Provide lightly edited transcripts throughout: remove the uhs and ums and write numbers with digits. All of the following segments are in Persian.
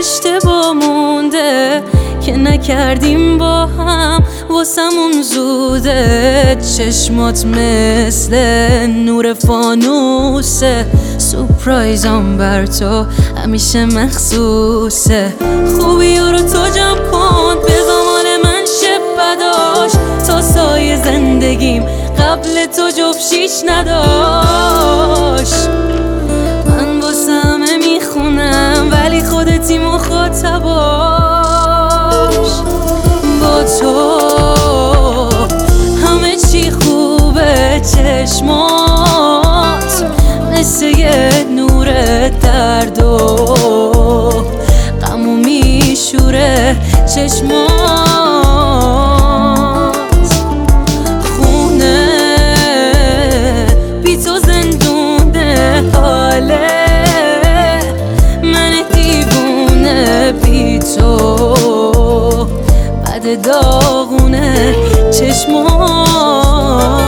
اشتباه مونده که نکردیم با هم، واسمون زوده. چشمات مثل نور فانوسه، سورپرایزم بر تو همیشه مخصوصه. خوبی رو تو جمع کن به زمان من شب بداشت، تا سایه زندگیم قبل تو جفشیش نداشت. من واسه همه میخونم ولی خودتی مخاطباش. با تو همه چی خوبه، چشمات مثل یه نور درد و غمو میشوره. چشمات خونه بی تو زندونه، حاله من دیوونه بی تو بد داغونه. چشمات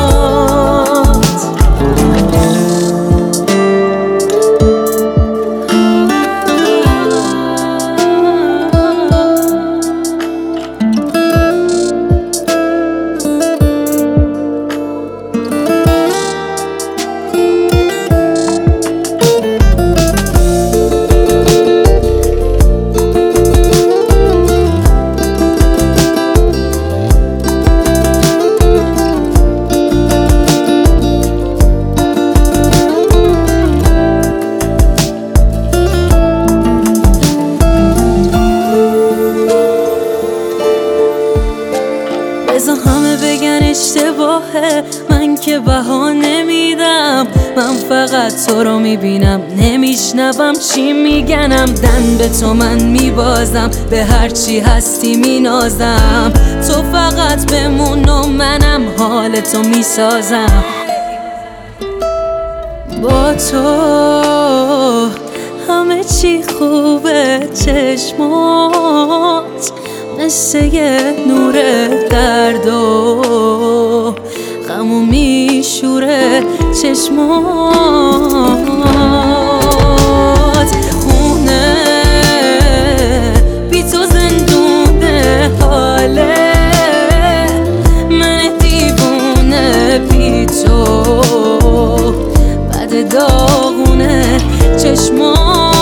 بذار همه بگن اشتباهه، من که بها نمیدم. من فقط تو رو میبینم، نمیشنوم چی میگنم. دن به تو من میبازم، به هرچی هستی مینازم. تو فقط بمون و منم حال تو میسازم. با تو همه چی خوبه، چشمات مثل یه نور درد و غمو میشوره. چشمات خونه بی تو زندونه، حاله من دیوونه بی تو بد داغونه. چشمات